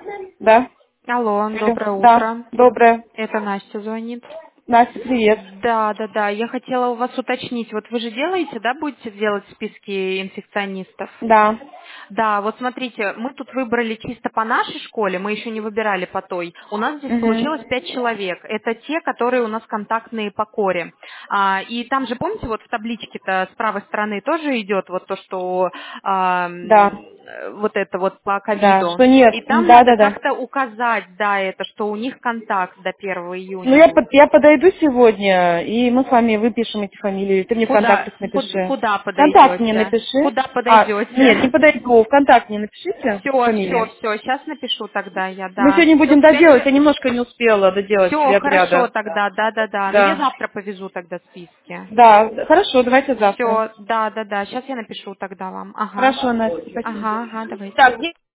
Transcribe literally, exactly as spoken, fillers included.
Да. Алло, Алло. доброе Да. утро. Доброе. Это Настя звонит. Настя, привет. Да, да, да. Я хотела у вас уточнить. Вот вы же делаете, да, будете делать списки инфекционистов? Да. Да, вот смотрите, мы тут выбрали чисто по нашей школе, мы еще не выбирали по той. У нас здесь получилось Угу. пять человек. Это те, которые у нас контактные по коре. А, и там же, помните, вот в табличке-то с правой стороны тоже идет вот то, что а, Да. м, э, вот это вот по Да. ковиду. Что нет? И там Да, надо да, да. как-то указать, да, это, что у них контакт до первого Ну, июня я, будет. под- я подойду сегодня, и мы с вами выпишем эти фамилии. Ты мне в Куда, контактах куда, напиши. куда Контакт мне подойдете? напиши. Куда А, нет, не подойдете? подойду. В контакт мне напишите Все, все, фамилии. все. Сейчас напишу тогда я, Мы да. сегодня Все, будем в пять доделать. Я немножко не успела доделать Все, для хорошо отряда. тогда, да, да, да. Но я Да. завтра повезу тогда списки. Да. Хорошо, давайте завтра. Все, да, да, да. Сейчас я напишу тогда вам. Ага. Хорошо, Настя, спасибо. Ага, ага, давайте. Так,